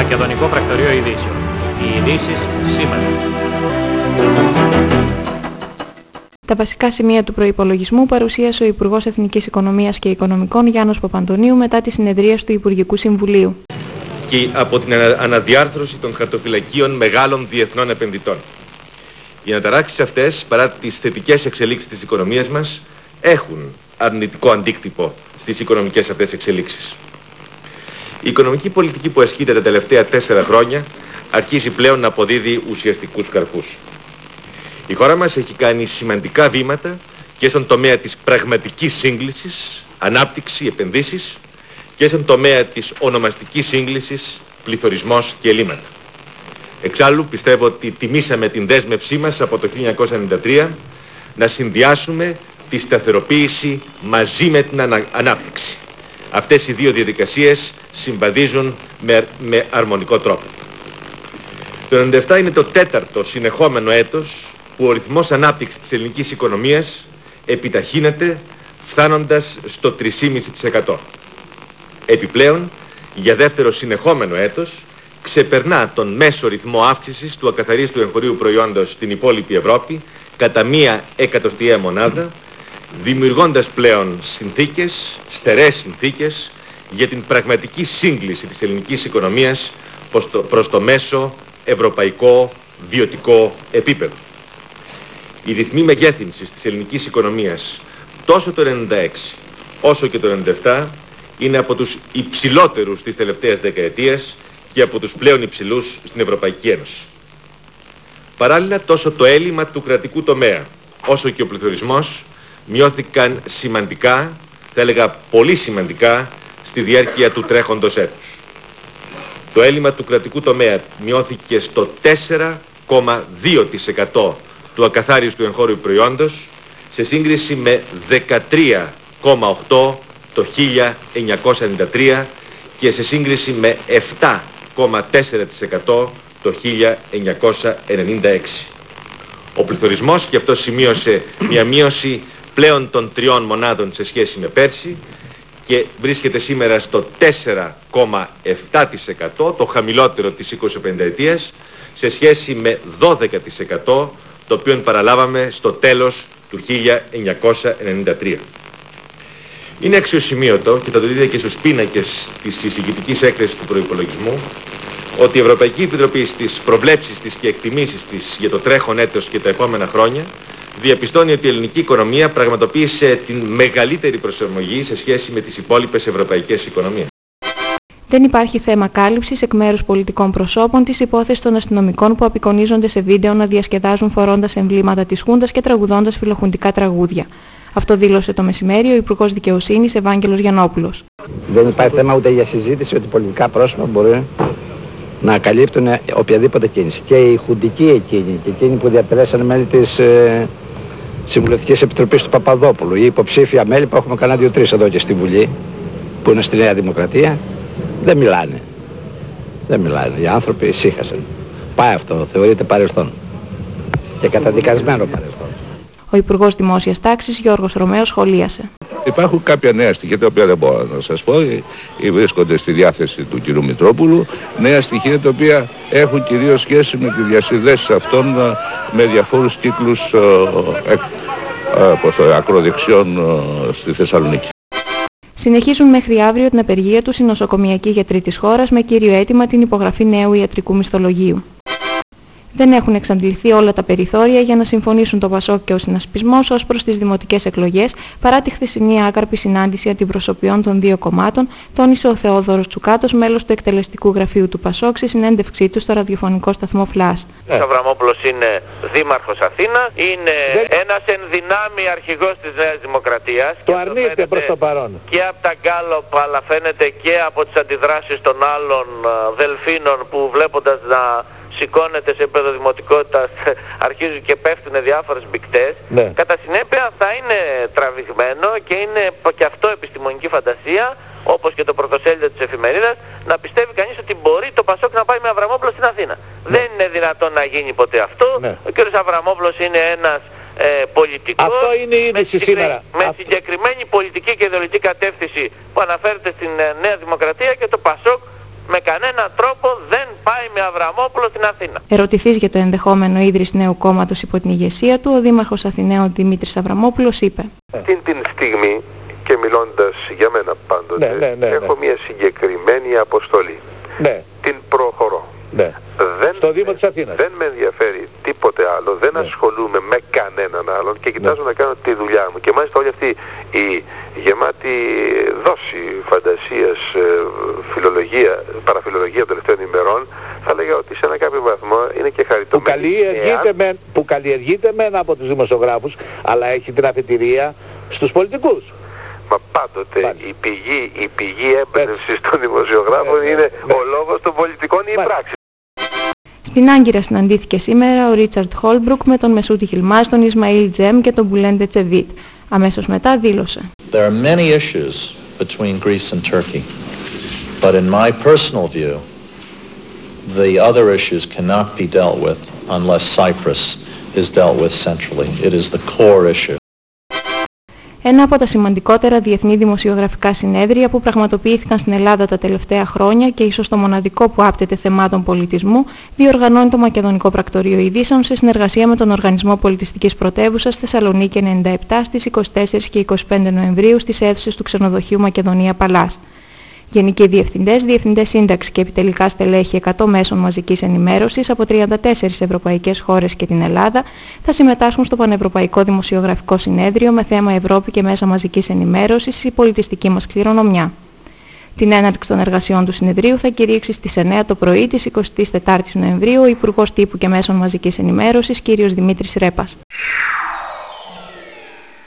Μακεδονικό Πρακτορείο Ειδήσεων. Οι ειδήσεις σήμερα. Τα βασικά σημεία του προϋπολογισμού παρουσίασε ο Υπουργός Εθνικής Οικονομίας και Οικονομικών Γιάννος Παπαντονίου μετά τη συνεδρίαση του Υπουργικού Συμβουλίου. Και από την αναδιάρθρωση των χαρτοφυλακίων μεγάλων διεθνών επενδυτών. Οι αναταράξεις αυτές, παρά τις θετικές εξελίξεις της οικονομίας μας, έχουν αρνητικό αντίκτυπο στις οικονομικές αυτές εξελίξεις. Η οικονομική πολιτική που ασκείται τα τελευταία 4 χρόνια αρχίζει πλέον να αποδίδει ουσιαστικούς καρπούς. Η χώρα μας έχει κάνει σημαντικά βήματα και στον τομέα της πραγματικής σύγκλησης, ανάπτυξη, επενδύσεις, και στον τομέα της ονομαστικής σύγκλησης, πληθωρισμός και ελλείμματα. Εξάλλου πιστεύω ότι τιμήσαμε την δέσμευσή μας από το 1993 να συνδυάσουμε τη σταθεροποίηση μαζί με την ανάπτυξη. Αυτές οι δύο διαδικασίες συμβαδίζουν με αρμονικό τρόπο. Το 1997 είναι το 4ο συνεχόμενο έτος που ο ρυθμός ανάπτυξης της ελληνικής οικονομίας επιταχύνεται φτάνοντας στο 3,5%. Επιπλέον, για δεύτερο συνεχόμενο έτος, ξεπερνά τον μέσο ρυθμό αύξησης του ακαθαρίστου εγχωρίου προϊόντος στην υπόλοιπη Ευρώπη κατά 1/100 μονάδα, δημιουργώντας πλέον στερεές συνθήκες για την πραγματική σύγκληση της ελληνικής οικονομίας προς το μέσο ευρωπαϊκό βιωτικό επίπεδο. Η ρυθμή μεγέθυνσης της ελληνικής οικονομίας τόσο το 1996 όσο και το 1997 είναι από τους υψηλότερους της τελευταίας δεκαετίας και από τους πλέον υψηλούς στην Ευρωπαϊκή Ένωση. Παράλληλα, τόσο το έλλειμμα του κρατικού τομέα όσο και ο πληθωρισμός μειώθηκαν σημαντικά, θα έλεγα πολύ σημαντικά, στη διάρκεια του τρέχοντος έτους. Το έλλειμμα του κρατικού τομέα μειώθηκε στο 4,2% του ακαθάριστου εγχώριου προϊόντος σε σύγκριση με 13,8% το 1993 και σε σύγκριση με 7,4% το 1996. Ο πληθωρισμός και αυτό σημείωσε μια μείωση πλέον των 3 μονάδων σε σχέση με πέρσι και βρίσκεται σήμερα στο 4,7%, το χαμηλότερο της 25ετίας, σε σχέση με 12% το οποίο παραλάβαμε στο τέλος του 1993. Είναι αξιοσημείωτο και θα το δείτε και στους πίνακες της εισηγητικής έκθεσης του προϋπολογισμού ότι η Ευρωπαϊκή Επιτροπή στις προβλέψεις της και εκτιμήσεις της για το τρέχον έτος και τα επόμενα χρόνια διαπιστώνει ότι η ελληνική οικονομία πραγματοποίησε την μεγαλύτερη προσαρμογή σε σχέση με τις υπόλοιπες ευρωπαϊκές οικονομίες. Δεν υπάρχει θέμα κάλυψης εκ μέρους πολιτικών προσώπων της υπόθεσης των αστυνομικών που απεικονίζονται σε βίντεο να διασκεδάζουν φορώντας εμβλήματα της Χούντας και τραγουδώντας φιλοχουντικά τραγούδια. Αυτό δήλωσε το μεσημέρι ο Υπουργός Δικαιοσύνης Ευάγγελος Γιαννόπουλος. Δεν υπάρχει θέμα ούτε για συζήτηση ότι πολιτικά πρόσωπα μπορεί να καλύπτουν οποιαδήποτε κίνηση. Και οι χουντικοί εκείνοι και εκείνοι που διατελέσαν μέλη της Συμβουλευτικής Επιτροπής του Παπαδόπουλου, οι υποψήφια μέλη που έχουμε κανένα 2-3 εδώ και στη Βουλή, που είναι στη Νέα Δημοκρατία, δεν μιλάνε. Δεν μιλάνε. Οι άνθρωποι ησύχασαν. Πάει αυτό, θεωρείται παρελθόν. Και καταδικασμένο παρελθόν. Ο Υπουργός Δημόσιας Τάξης Γιώργος Ρωμαίος σχολίασε. Υπάρχουν κάποια νέα στοιχεία τα οποία δεν μπορώ να σας πω, βρίσκονται στη διάθεση του κ. Μητρόπουλου, νέα στοιχεία τα οποία έχουν κυρίως σχέση με τις διασυνδέσεις αυτών με διαφόρους κύκλους ακροδεξιών στη Θεσσαλονίκη. Συνεχίζουν μέχρι αύριο την απεργία τους οι νοσοκομιακοί γιατροί της χώρας με κύριο αίτημα την υπογραφή νέου ιατρικού μισθολογίου. Δεν έχουν εξαντληθεί όλα τα περιθώρια για να συμφωνήσουν το ΠΑΣΟΚ και ο συνασπισμός ως προς τις δημοτικές εκλογές, παρά τη χθεσινή άκαρπη συνάντηση αντιπροσωπιών των δύο κομμάτων, τόνισε ο Θεόδωρος Τσουκάτος, μέλος του εκτελεστικού γραφείου του ΠΑΣΟΚ, στη συνέντευξή του στο ραδιοφωνικό σταθμό Φλάς. Ο Αβραμόπουλος είναι δήμαρχος Αθήνα, είναι ένας ενδυνάμει αρχηγός της Νέας Δημοκρατίας. Το αρνείται προς το παρόν. Και από τα γκάλοπ, αλλά φαίνεται και από τις αντιδράσεις των άλλων δελφίνων που βλέποντας να σηκώνεται σε επίπεδο δημοτικότητας, αρχίζουν και πέφτουν διάφορες μπικτές. Ναι. Κατά συνέπεια θα είναι τραβηγμένο και είναι και αυτό επιστημονική φαντασία, όπως και το πρωτοσέλιδο της εφημερίδας, να πιστεύει κανείς ότι μπορεί το ΠΑΣΟΚ να πάει με Αβραμόπουλο στην Αθήνα. Ναι. Δεν είναι δυνατόν να γίνει ποτέ αυτό. Ναι. Ο κ. Αβραμόπουλος είναι ένας πολιτικός. Αυτό είναι η είδηση σήμερα. Με συγκεκριμένη πολιτική και ιδεολογική κατεύθυνση που αναφέρεται στην Νέα Δημοκρατία, και το ΠΑΣΟΚ με κανέναν τρόπο δεν Αβραμόπουλο στην Αθήνα. Ερωτηθείς για το ενδεχόμενο ίδρυση νέου κόμματος υπό την ηγεσία του, ο Δήμαρχος Αθηναίων Δημήτρης Αβραμόπουλος είπε: Την στιγμή, και μιλώντας για μένα πάντοτε, έχω μια συγκεκριμένη αποστολή. Την προχωρώ. Στο Δήμο της Αθήνας. Δεν με ενδιαφέρει τίποτε άλλο, δεν ασχολούμαι με κανέναν άλλον και κοιτάζω να κάνω τη δουλειά μου. Και μάλιστα όλη αυτή η γεμάτη δόση φαντασίας, φιλολογία, παραφιλολογία των τελευταίων ημερών, θα λέγα ότι σε ένα κάποιο βαθμό είναι και χαριτωμένη. Που καλλιεργείται μεν από τους δημοσιογράφους, αλλά έχει την αφετηρία στους πολιτικούς. Μα πάντοτε η πηγή έμπνευσης των δημοσιογράφων είναι ο λόγος των πολιτικών ή η πράξη. Στην Άγκυρα συναντήθηκε σήμερα ο Ρίτσαρντ Χόλμπρουκ με τον Μεσούτη Χιλμάζ, τον Ισμαήλ Τζέμ και τον Μπουλέντε Τσεβίτ. Αμέσως μετά δήλωσε: There are many issues between Greece and Turkey, but in my personal view, the other issues cannot be dealt with unless Cyprus is dealt with centrally. It is the core issue. Ένα από τα σημαντικότερα διεθνή δημοσιογραφικά συνέδρια που πραγματοποιήθηκαν στην Ελλάδα τα τελευταία χρόνια και ίσως το μοναδικό που άπτεται θεμάτων πολιτισμού, διοργανώνει το Μακεδονικό Πρακτορείο Ειδήσεων σε συνεργασία με τον Οργανισμό Πολιτιστικής Πρωτεύουσας Θεσσαλονίκη 97 στις 24 και 25 Νοεμβρίου στις αίθουσες του ξενοδοχείου Μακεδονία Παλάς. Γενικοί διευθυντές, διευθυντές σύνταξη και επιτελικά στελέχη 100 μέσων μαζικής ενημέρωσης από 34 ευρωπαϊκές χώρες και την Ελλάδα θα συμμετάσχουν στο Πανευρωπαϊκό Δημοσιογραφικό Συνέδριο με θέμα Ευρώπη και μέσα μαζικής ενημέρωσης η πολιτιστική μας κληρονομιά. Την έναρξη των εργασιών του συνεδρίου θα κηρύξει στις 9 το πρωί της 24ης Νοεμβρίου ο Υπουργός Τύπου και Μέσων Μαζικής Ενημέρωσης κ. Δημήτρης Ρέπας.